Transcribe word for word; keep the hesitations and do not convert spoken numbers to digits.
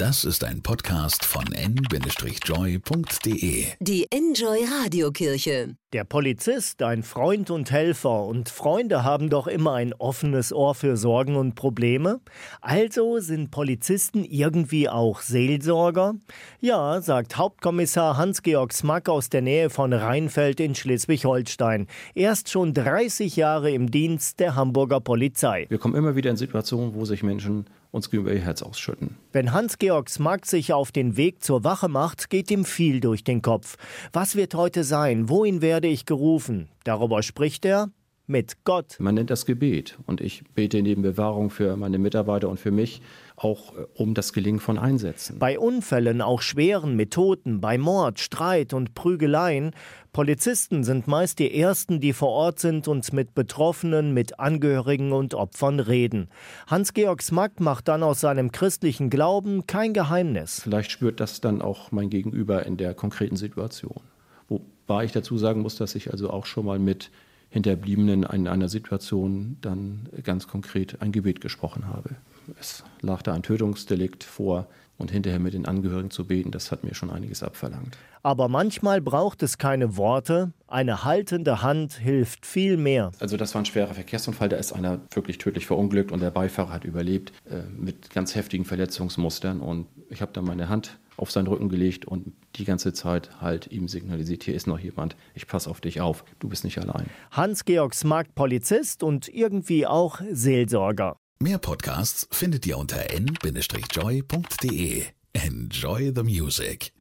Das ist ein Podcast von n Bindestrich joy punkt de. Die Enjoy Radiokirche. Der Polizist, ein Freund und Helfer, und Freunde haben doch immer ein offenes Ohr für Sorgen und Probleme. Also sind Polizisten irgendwie auch Seelsorger? Ja, sagt Hauptkommissar Hans-Georg Smack aus der Nähe von Rheinfeld in Schleswig-Holstein. Er ist schon dreißig Jahre im Dienst der Hamburger Polizei. Wir kommen immer wieder in Situationen, wo sich Menschen uns gegenüber ihr Herz ausschütten. Wenn Hans-Georg Smack sich auf den Weg zur Wache macht, geht ihm viel durch den Kopf. Was wird heute sein? Wohin werde ich gerufen? Darüber spricht er mit Gott. Man nennt das Gebet, und ich bete neben Bewahrung für meine Mitarbeiter und für mich auch um das Gelingen von Einsätzen. Bei Unfällen, auch schweren, mit Toten, bei Mord, Streit und Prügeleien. Polizisten sind meist die Ersten, die vor Ort sind und mit Betroffenen, mit Angehörigen und Opfern reden. Hans-Georg Smack macht dann aus seinem christlichen Glauben kein Geheimnis. Vielleicht spürt das dann auch mein Gegenüber in der konkreten Situation. Wobei ich dazu sagen muss, dass ich also auch schon mal mit Hinterbliebenen in einer Situation dann ganz konkret ein Gebet gesprochen habe. Es lag da ein Tötungsdelikt vor, und hinterher mit den Angehörigen zu beten, das hat mir schon einiges abverlangt. Aber manchmal braucht es keine Worte, eine haltende Hand hilft viel mehr. Also das war ein schwerer Verkehrsunfall, da ist einer wirklich tödlich verunglückt und der Beifahrer hat überlebt äh, mit ganz heftigen Verletzungsmustern, und ich habe dann meine Hand auf seinen Rücken gelegt und die ganze Zeit halt ihm signalisiert, hier ist noch jemand, ich passe auf dich auf, du bist nicht allein. Hans-Georg Smack, Polizist und irgendwie auch Seelsorger. Mehr Podcasts findet ihr unter n Bindestrich joy punkt de. Enjoy the music.